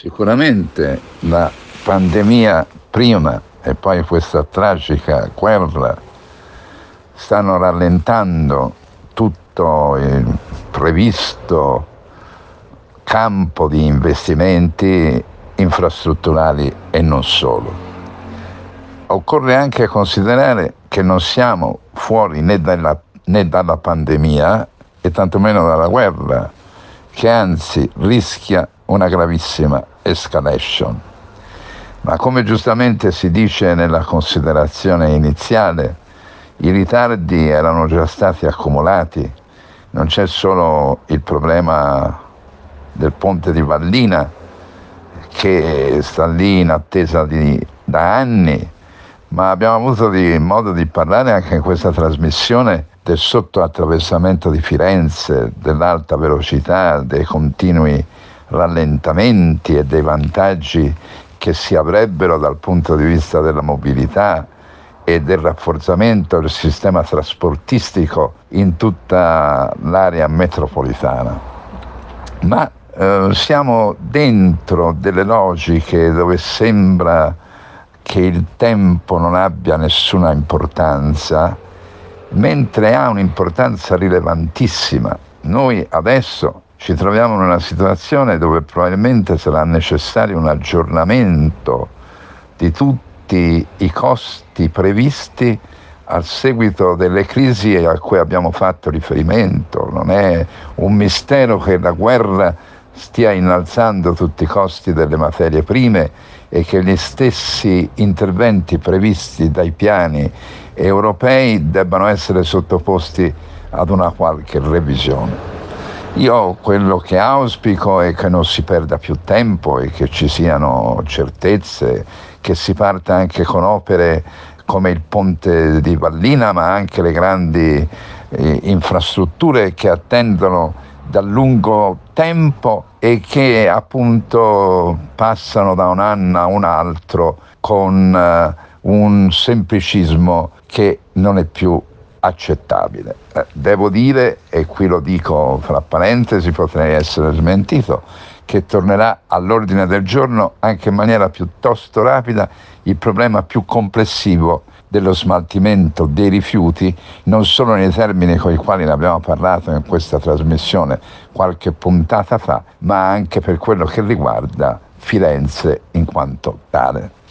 Sicuramente la pandemia prima e poi questa tragica guerra stanno rallentando tutto il previsto campo di investimenti infrastrutturali e non solo. Occorre anche considerare che non siamo fuori né dalla pandemia e tantomeno dalla guerra, che anzi rischia una gravissima escalation. Ma come giustamente si dice nella considerazione iniziale, i ritardi erano già stati accumulati. Non c'è solo il problema del ponte di Vallina, che sta lì in attesa da anni, ma abbiamo avuto modo di parlare anche in questa trasmissione del sottoattraversamento di Firenze, dell'alta velocità, dei continui rallentamenti e dei vantaggi che si avrebbero dal punto di vista della mobilità e del rafforzamento del sistema trasportistico in tutta l'area metropolitana. Ma siamo dentro delle logiche dove sembra che il tempo non abbia nessuna importanza, mentre ha un'importanza rilevantissima. Noi adesso ci troviamo in una situazione dove probabilmente sarà necessario un aggiornamento di tutti i costi previsti a seguito delle crisi a cui abbiamo fatto riferimento. Non è un mistero che la guerra stia innalzando tutti i costi delle materie prime e che gli stessi interventi previsti dai piani europei debbano essere sottoposti ad una qualche revisione. Io quello che auspico è che non si perda più tempo e che ci siano certezze, che si parta anche con opere come il ponte di Vallina, ma anche le grandi infrastrutture che attendono da lungo tempo e che appunto passano da un anno a un altro con un semplicismo che non è più accettabile. Devo dire, e qui lo dico fra parentesi, potrei essere smentito, che tornerà all'ordine del giorno anche in maniera piuttosto rapida il problema più complessivo dello smaltimento dei rifiuti, non solo nei termini con i quali ne abbiamo parlato in questa trasmissione qualche puntata fa, ma anche per quello che riguarda Firenze in quanto tale.